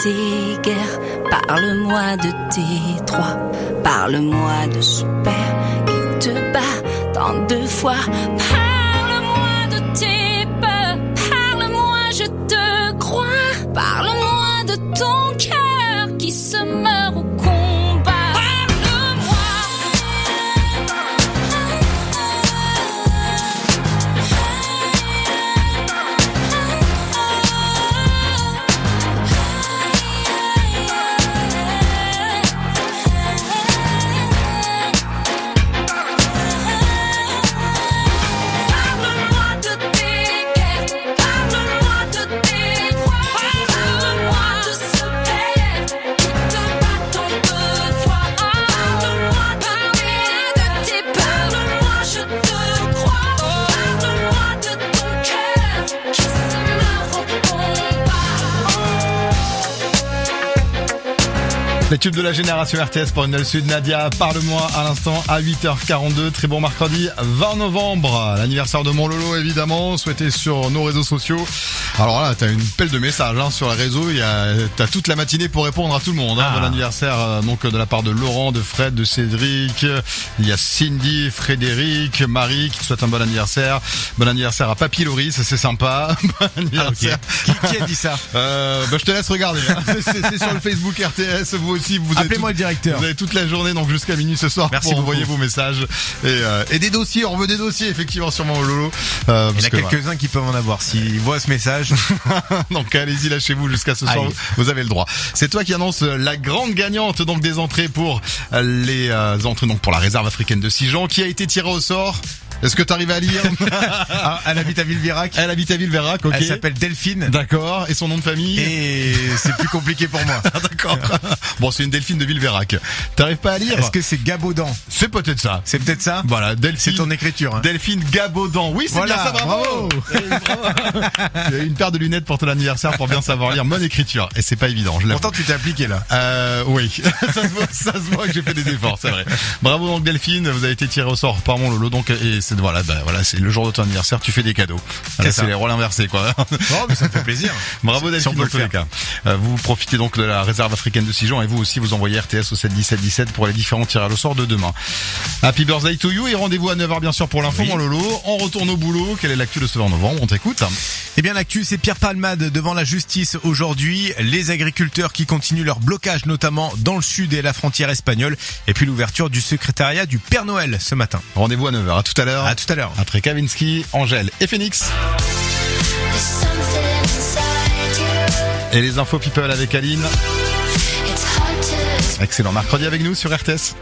tes guerres, parle-moi de tes droits, parle-moi de ce père qui te bat tant de fois. Parle-moi de tes peurs, parle-moi, je te crois, parle-moi de ton cœur qui se meurt au combat. Les tubes de la génération R T S pour une Sud. Nadia, parle-moi à l'instant à huit heures quarante-deux. Très bon mercredi vingt novembre. L'anniversaire de mon Lolo, évidemment, souhaité sur nos réseaux sociaux. Alors là, t'as une pelle de messages hein, sur les réseaux. Il y a, t'as toute la matinée pour répondre à tout le monde. Hein. Ah. Bon anniversaire euh, donc de la part de Laurent, de Fred, de Cédric. Il y a Cindy, Frédéric, Marie qui te souhaite un bon anniversaire. Bon anniversaire à Papy Loris, c'est sympa. Bon anniversaire. Ah, okay. qui, qui a dit ça euh, bah, je te laisse regarder. Hein. C'est, c'est, c'est sur le Facebook R T S. Vous aussi, vous appelez-moi tout, le directeur. Vous avez toute la journée, donc jusqu'à minuit ce soir, Merci pour beaucoup. envoyer vos messages et, euh, et des dossiers. On veut des dossiers effectivement sur mon Lolo. Euh, Il y en a que, quelques-uns voilà. qui peuvent en avoir s'ils voient ce message. Donc allez-y, lâchez-vous jusqu'à ce soir. Allez. Vous avez le droit. C'est toi qui annonce la grande gagnante donc des entrées pour les euh, entrées donc pour la réserve africaine de Sijan qui a été tirée au sort. Est-ce que tu arrives à lire? Ah, elle habite à Villeverac. Elle habite à Villeverac, ok. Elle s'appelle Delphine. D'accord. Et son nom de famille? Et c'est plus compliqué pour moi. D'accord. Bon, c'est une Delphine de Villeverac. T'arrives pas à lire? Est-ce que c'est Gabaudan? C'est peut-être ça. C'est peut-être ça? Voilà, Delphine. C'est ton écriture. Hein. Delphine Gabaudan. Oui, c'est voilà, bien ça, bravo. bravo. J'ai une paire de lunettes pour ton anniversaire pour bien savoir lire mon écriture. Et c'est pas évident. Je Pourtant, tu t'es appliqué là. Euh, oui. ça, se voit, ça se voit que j'ai fait des efforts, c'est vrai. Bravo donc Delphine, vous avez été tiré au sort par mon Lolo. Donc, et c'est, voilà, bah, voilà. C'est le jour de ton anniversaire, tu fais des cadeaux. Là, c'est les rôles inversés, quoi. Oh, mais ça me fait plaisir. Bravo Delphine, si dans tous les cas. Euh, vous profitez donc de la réserve africaine de Sijan et vous aussi vous envoyez R T S au sept dix-sept dix-sept pour les différents tirages au sort de demain. Happy birthday to you et rendez-vous à neuf heures bien sûr pour l'info, oui. Mon Lolo. On retourne au boulot. Quelle est l'actu de ce vingt novembre? On t'écoute. Eh bien, l'actu, c'est Pierre Palmade devant la justice aujourd'hui. Les agriculteurs qui continuent leur blocage, notamment dans le sud et la frontière espagnole. Et puis l'ouverture du secrétariat du Père Noël ce matin. Rendez-vous à neuf heures. À tout à l'heure. À tout à l'heure. Après Kavinsky, Angèle et Phoenix. Et les infos people avec Aline. Excellent mercredi avec nous sur R T S.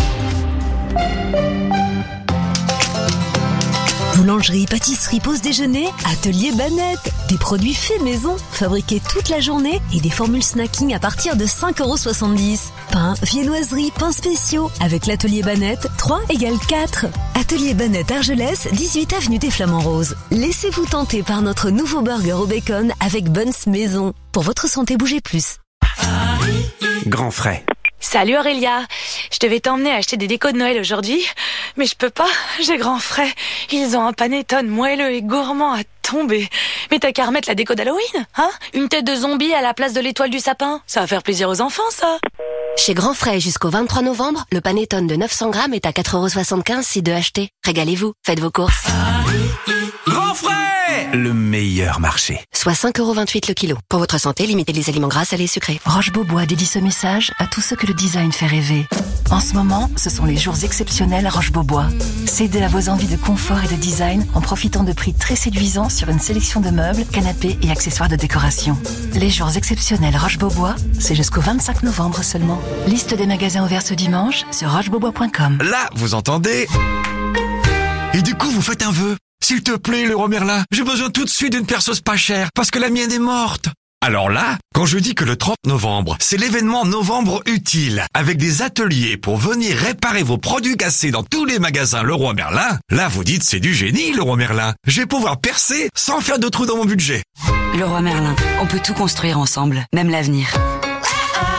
Boulangerie, pâtisserie, pause déjeuner, atelier Banette. Des produits faits maison, fabriqués toute la journée et des formules snacking à partir de cinq euros soixante-dix. Pain, viennoiserie, pains spéciaux. Avec l'atelier Banette, trois égale quatre. Atelier Banette Argelès, dix-huit avenue des Flamands Roses. Laissez-vous tenter par notre nouveau burger au bacon avec buns maison. Pour votre santé, bougez plus. Grand frais. Salut Aurélia, je devais t'emmener acheter des décos de Noël aujourd'hui, mais je peux pas, j'ai grand frais. Ils ont un panettone moelleux et gourmand à tomber. Mais t'as qu'à remettre la déco d'Halloween, hein? Une tête de zombie à la place de l'étoile du sapin. Ça va faire plaisir aux enfants, ça. Chez Grand Frais jusqu'au vingt-trois novembre, le panettone de neuf cents grammes est à quatre euros soixante-quinze si deux achetés. Régalez-vous, faites vos courses. Grand Frais! Le meilleur marché. Soit cinq euros vingt-huit le kilo. Pour votre santé, limitez les aliments gras, salés et sucrés. Roche-Beaubois dédie ce message à tous ceux que le design fait rêver. En ce moment, ce sont les jours exceptionnels à Roche-Beaubois. Cédez à vos envies de confort et de design en profitant de prix très séduisants sur une sélection de meubles, canapés et accessoires de décoration. Les jours exceptionnels Roche-Beaubois, c'est jusqu'au vingt-cinq novembre seulement. Liste des magasins ouverts ce dimanche sur rochebeaubois point com. Là, vous entendez? Et du coup, vous faites un vœu. S'il te plaît, Leroy Merlin, j'ai besoin tout de suite d'une perceuse pas chère, parce que la mienne est morte. Alors là, quand je dis que le trente novembre, c'est l'événement Novembre Utile, avec des ateliers pour venir réparer vos produits cassés dans tous les magasins Leroy Merlin, là vous dites c'est du génie Leroy Merlin. Je vais pouvoir percer sans faire de trous dans mon budget. Leroy Merlin, on peut tout construire ensemble, même l'avenir.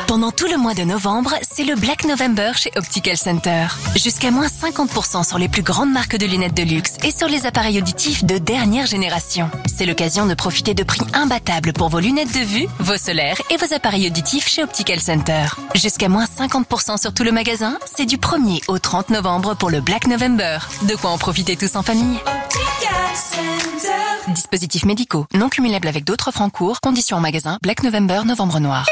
Pendant tout le mois de novembre, c'est le Black November chez Optical Center. Jusqu'à moins cinquante pour cent sur les plus grandes marques de lunettes de luxe et sur les appareils auditifs de dernière génération. C'est l'occasion de profiter de prix imbattables pour vos lunettes de vue, vos solaires et vos appareils auditifs chez Optical Center. Jusqu'à moins cinquante pour cent sur tout le magasin, c'est du premier au trente novembre pour le Black November. De quoi en profiter tous en famille. Dispositifs médicaux, non cumulables avec d'autres offres en cours, conditions en magasin, Black November, novembre noir.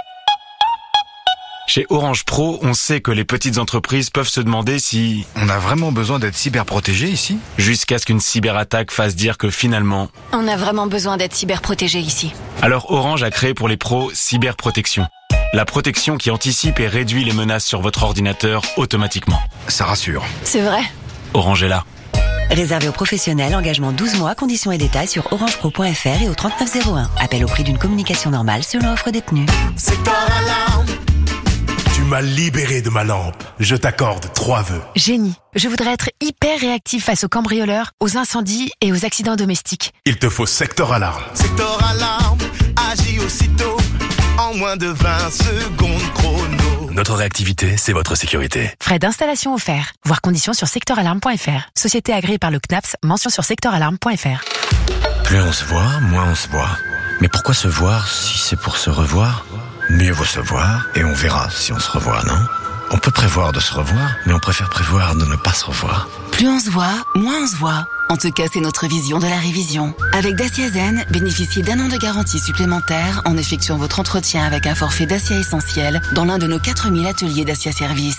Chez Orange Pro, on sait que les petites entreprises peuvent se demander si... On a vraiment besoin d'être cyberprotégé ici ? Jusqu'à ce qu'une cyberattaque fasse dire que finalement... On a vraiment besoin d'être cyberprotégé ici. Alors Orange a créé pour les pros Cyberprotection. La protection qui anticipe et réduit les menaces sur votre ordinateur automatiquement. Ça rassure. C'est vrai. Orange est là. Réservé aux professionnels, engagement douze mois, conditions et détails sur orangepro point f r et au trente-neuf zéro un. Appel au prix d'une communication normale selon offre détenue. Secteur alarme. Tu m'as libéré de ma lampe. Je t'accorde trois vœux. Génie. Je voudrais être hyper réactif face aux cambrioleurs, aux incendies et aux accidents domestiques. Il te faut Secteur Alarme. Secteur Alarme agit aussitôt en moins de vingt secondes chrono. Notre réactivité, c'est votre sécurité. Frais d'installation offerts. Voir conditions sur secteur alarme point f r. Société agréée par le C N A P S. Mention sur secteur alarme point f r. Plus on se voit, moins on se voit. Mais pourquoi se voir si c'est pour se revoir ? Mieux vaut se voir et on verra si on se revoit, non ? On peut prévoir de se revoir, mais on préfère prévoir de ne pas se revoir. Plus on se voit, moins on se voit. En tout cas, c'est notre vision de la révision. Avec Dacia Zen, bénéficiez d'un an de garantie supplémentaire en effectuant votre entretien avec un forfait Dacia Essentiel dans l'un de nos quatre mille ateliers Dacia Service.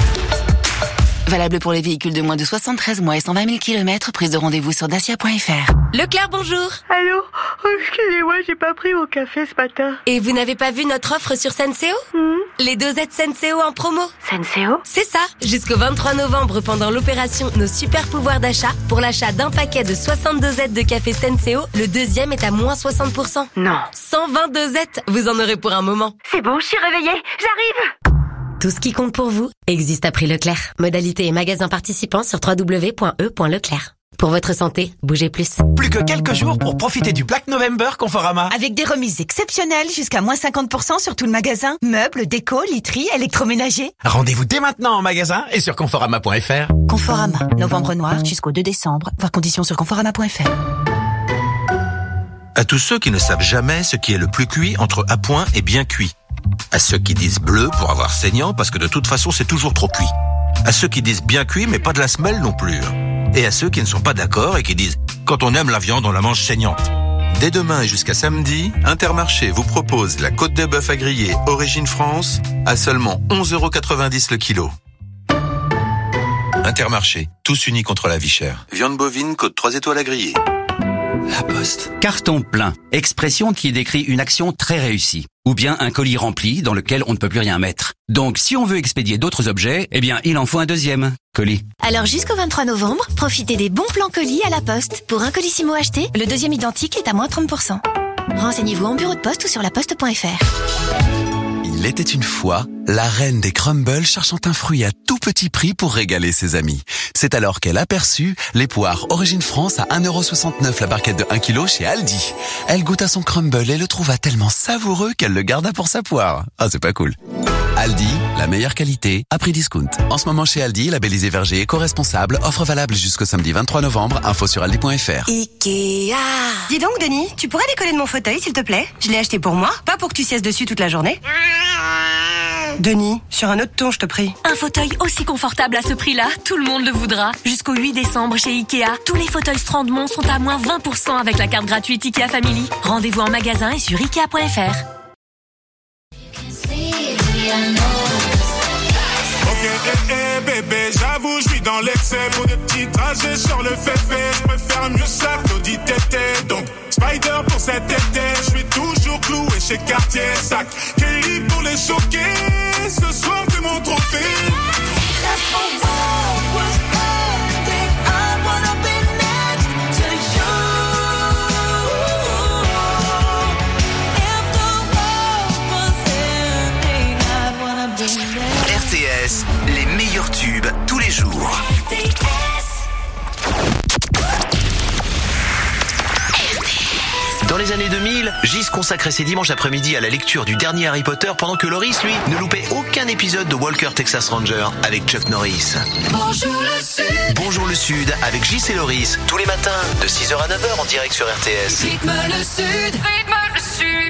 Valable pour les véhicules de moins de soixante-treize mois et cent vingt mille kilomètres, prise de rendez-vous sur dacia point f r. Leclerc, bonjour. Allô? Oh, excusez-moi, j'ai pas pris mon café ce matin. Et vous n'avez pas vu notre offre sur Senseo? mmh. Les dosettes Senseo en promo. Senseo? C'est ça. Jusqu'au vingt-trois novembre, pendant l'opération Nos super pouvoirs d'achat, pour l'achat d'un paquet de soixante dosettes de café Senseo, le deuxième est à moins soixante pour cent. Non. cent vingt dosettes, vous en aurez pour un moment. C'est bon, je suis réveillée, j'arrive. Tout ce qui compte pour vous existe à prix Leclerc. Modalité et magasins participants sur w w w point e point leclerc. Pour votre santé, bougez plus. Plus que quelques jours pour profiter du Black November Conforama. Avec des remises exceptionnelles jusqu'à moins cinquante pour cent sur tout le magasin. Meubles, déco, literie, électroménager. Rendez-vous dès maintenant en magasin et sur conforama point f r. Conforama, novembre noir jusqu'au deux décembre. Voir conditions sur conforama point f r. À tous ceux qui ne savent jamais ce qui est le plus cuit entre à point et bien cuit. À ceux qui disent bleu pour avoir saignant parce que de toute façon c'est toujours trop cuit. À ceux qui disent bien cuit mais pas de la semelle non plus. Et à ceux qui ne sont pas d'accord et qui disent quand on aime la viande on la mange saignante. Dès demain et jusqu'à samedi, Intermarché vous propose la côte de bœuf à griller Origine France à seulement onze euros quatre-vingt-dix le kilo. Intermarché, tous unis contre la vie chère. Viande bovine, côte trois étoiles à griller. La Poste. Carton plein. Expression qui décrit une action très réussie. Ou bien un colis rempli dans lequel on ne peut plus rien mettre. Donc si on veut expédier d'autres objets, eh bien il en faut un deuxième colis. Alors jusqu'au vingt-trois novembre, profitez des bons plans colis à la Poste. Pour un colissimo acheté, le deuxième identique est à moins trente pour cent. Renseignez-vous en bureau de poste ou sur laposte point f r. Il était une fois la reine des crumbles cherchant un fruit à tout petit prix pour régaler ses amis. C'est alors qu'elle aperçut les poires Origine France à un euro soixante-neuf la barquette de un kilo chez Aldi. Elle goûta son crumble et le trouva tellement savoureux qu'elle le garda pour sa poire. Ah, c'est pas cool. Aldi, la meilleure qualité à prix discount. En ce moment chez Aldi, labellisé Verger éco-responsable, offre valable jusqu'au samedi vingt-trois novembre, info sur aldi point f r. Ikea. Dis donc Denis, tu pourrais décoller de mon fauteuil s'il te plaît? Je l'ai acheté pour moi, pas pour que tu siesses dessus toute la journée. Denis, sur un autre ton, je te prie. Un fauteuil aussi confortable à ce prix-là, tout le monde le voudra. Jusqu'au huit décembre chez Ikea, tous les fauteuils Strandmont sont à moins vingt pour cent avec la carte gratuite Ikea Family. Rendez-vous en magasin et sur ikea point f r. Ok, eh, eh, bébé, j'avoue, je suis dans l'excès. Pour des petits trajets sur le fait-fait, je préfère mieux ça que l'audit tété. Donc, Spider pour cet été, je suis toujours cloué chez Cartier. Sac, Kelly pour les choquer. Ce soir, c'est mon trophée. R T S, les meilleurs tubes tous les jours. Dans les années deux mille, Gis consacrait ses dimanches après-midi à la lecture du dernier Harry Potter pendant que Loris, lui, ne loupait aucun épisode de Walker Texas Ranger avec Chuck Norris. Bonjour le Sud. Bonjour le Sud avec Gis et Loris, tous les matins de six heures à neuf heures en direct sur R T S. Rythme le Sud. Rythme le Sud.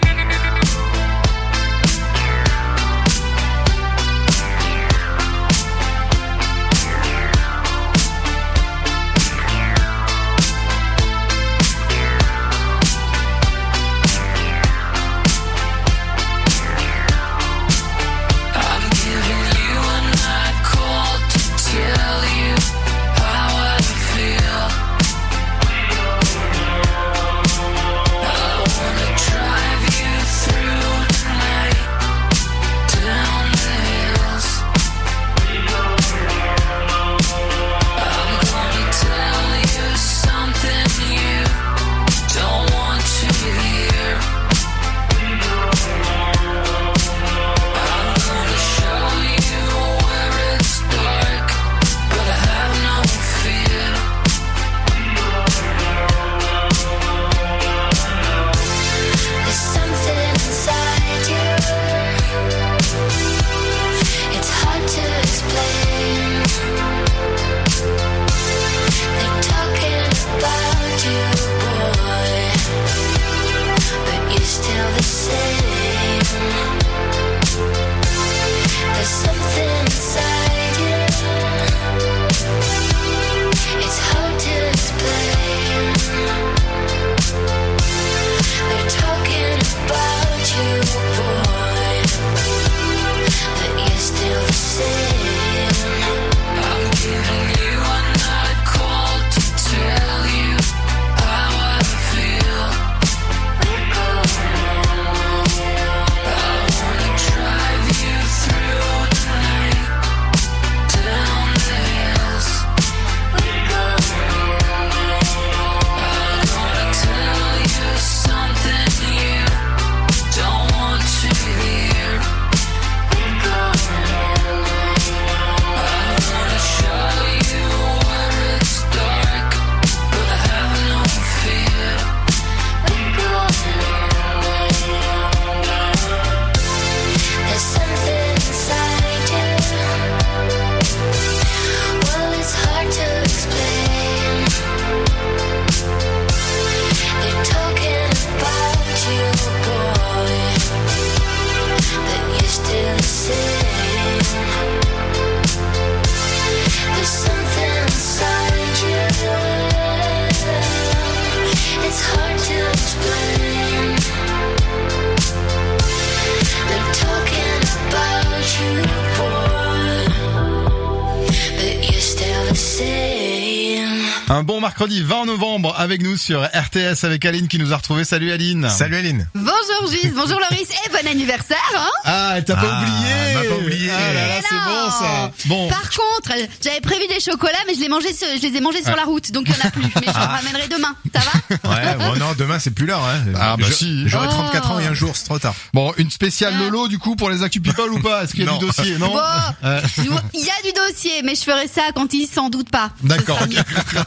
Un bon mercredi vingt novembre avec nous sur R T S avec Aline qui nous a retrouvés. Salut Aline. Salut Aline. Bonjour Gis, bonjour Loris et bon anniversaire hein. Ah, elle t'a pas ah, oublié. Elle m'a pas oublié. Ah là là, c'est bon ça. Bon. Par contre, j'avais prévu des chocolats mais je les mangé sur, je les ai mangés sur ah. la route donc il y en a plus mais je ah. en ramènerai demain. Ça va? Ouais, bon non, demain c'est plus l'heure hein. Ah bah je, si. J'aurai oh. trente-quatre ans et un jour, c'est trop tard. Bon, une spéciale Lolo du coup pour les Actu People ou pas? Est-ce qu'il y a non. du dossier? Non. Bon, euh. il y a du dossier mais je ferai ça quand il s'en doute pas. D'accord. Okay.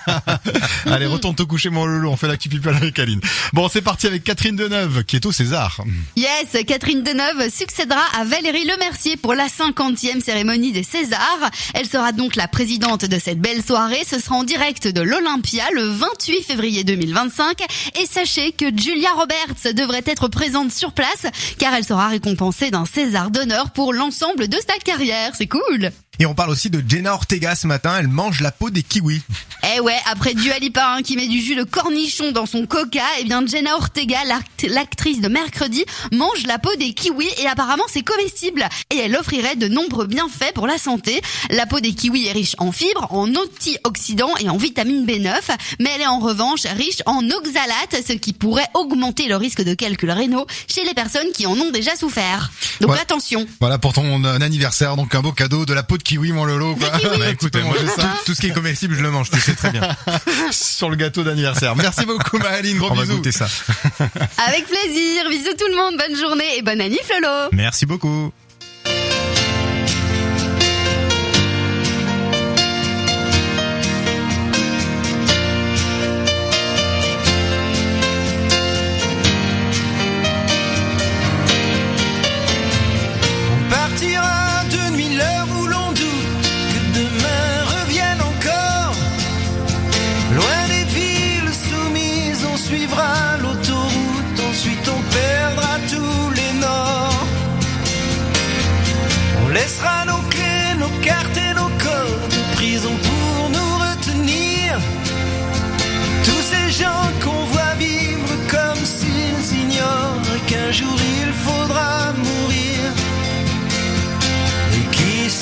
Allez, retourne te coucher mon Lolo, on fait l'Actu People avec Aline. Bon, c'est parti avec Catherine Deneuve qui est au César. Yes, Catherine Deneuve succédera à Valérie Lemercier pour la cinquantième cérémonie des Césars. Elle sera donc la présidente de cette belle soirée. Ce sera en direct de l'Olympia le vingt-huit février deux mille vingt-cinq. Et sachez que Julia Roberts devrait être présente sur place car elle sera récompensée d'un César d'honneur pour l'ensemble de sa carrière. C'est cool. Et on parle aussi de Jenna Ortega ce matin, elle mange la peau des kiwis. Eh ouais, après Dua Lipa hein, qui met du jus de cornichon dans son coca, eh bien Jenna Ortega, l'act- l'actrice de Mercredi, mange la peau des kiwis et apparemment c'est comestible. Et elle offrirait de nombreux bienfaits pour la santé. La peau des kiwis est riche en fibres, en antioxydants et en vitamine B neuf, mais elle est en revanche riche en oxalates, ce qui pourrait augmenter le risque de calculs rénaux chez les personnes qui en ont déjà souffert. Donc ouais. attention. Voilà pour ton anniversaire, donc un beau cadeau de la peau de kiwi mon Lolo quoi. Bah écoute, moi tout, tout ce qui est comestible je le mange, tu sais très bien. Sur le gâteau d'anniversaire. Merci beaucoup Maëline, gros On bisous. va goûter ça. Avec plaisir, bisous tout le monde, bonne journée et bonne année Lolo. Merci beaucoup.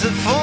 se font